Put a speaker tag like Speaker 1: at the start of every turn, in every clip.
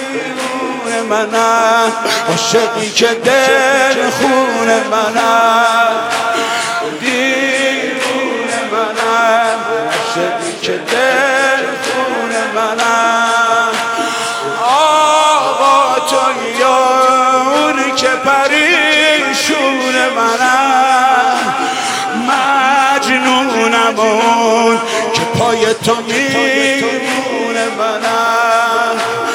Speaker 1: دیوونه منم، عاشقی که دل خون منم، دیوونه منم، عاشقی که دل خون منم. آقا تویی اونی که پریشون منم، مجنونم اون که پای تو میمونه منم،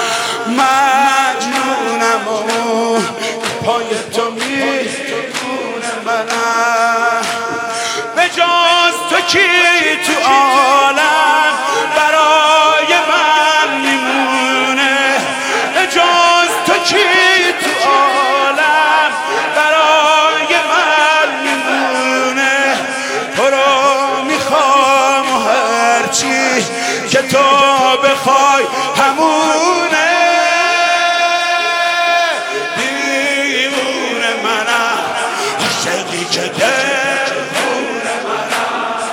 Speaker 1: مجنونم اون که پای تو میمونه منم. به جز تو کی تو عالم برای من میمونه، به جز تو کی تو عالم برای من میمونه. تو رو میخوام و هرچی که تو بخوای همونه. دیوونه منم، عاشقی که دل خون منم،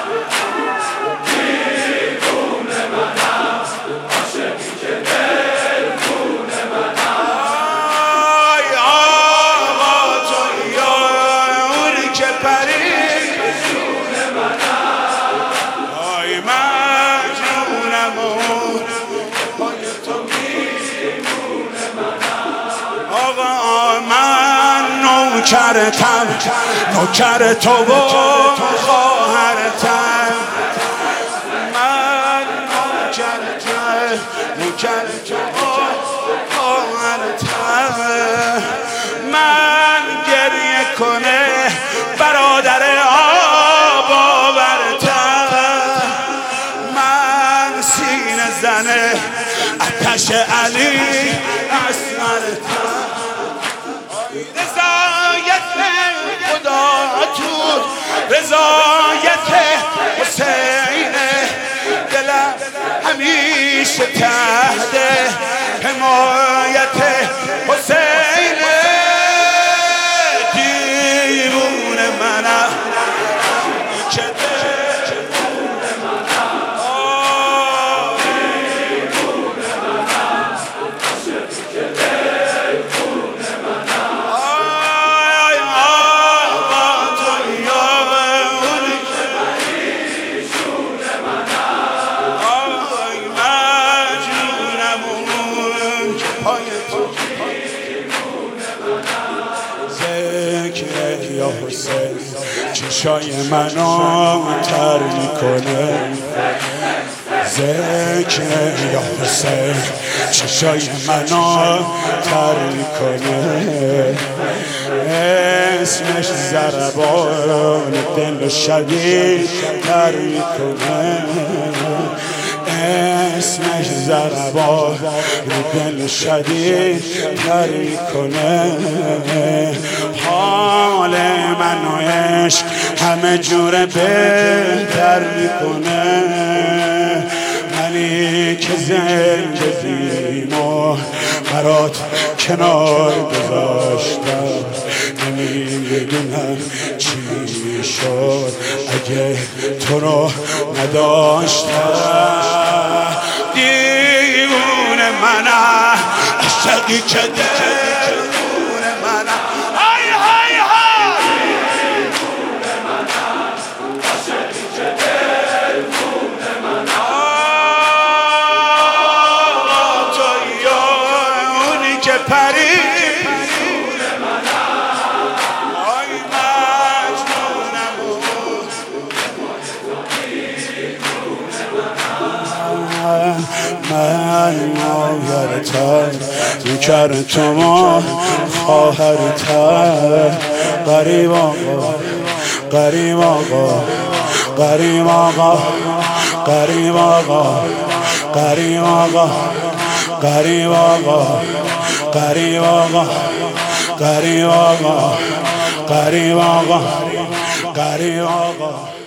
Speaker 1: دیوونه منم، عاشقی که دل خون منم. آی آقا تویی اونی که پریشون منم، آی مجنونم اون پای تو میمونه منم. آقا من نوکرتم، نوکر تو و خواهرتم، من نوکرتم، نوکر تو و خواهرتم. من گریه کنه برادر آب آورتم، من سینه زنه آتش علی اصغرتم. رضایت خدا تو رضایت حسین، دلم همیشه تحت حمایت حسین. دیوونه منم که دیوونه منم، دیوونه منم، عاشقی که دیوونه منم. آی آقا تویی اونی که پریشون منم، آی مجنونم اون که پای تو میمونه منم. ذکر یا حسین چشای منو تر میکنه، ذکر یا حسین چشای منو تر میکنه. اسمش ضربان دل شدید تر میکنه، اسمش ضربان دل شدید تر میکنه. حال من و عشق همه جوره بهتر میکنه. منی که زندگیمو برات کنار گذاشتم، نمیدونم چی شد اگه تو رو نداشتم. دیوونه منم، عاشقی که دیوونه منم. های های های، دیوونه منم، عاشقی که دیوونه منم. تویی اونی که پریشون منم، آی مجنونم اون من مادرتم، نوکر تو و خواهرتم. غریب آقا، غریب آقا، غریب آقا، غریب آقا، غریب آقا، غریب آقا، غریب آقا، غریب آقا، غریب آقا، غریب آقا.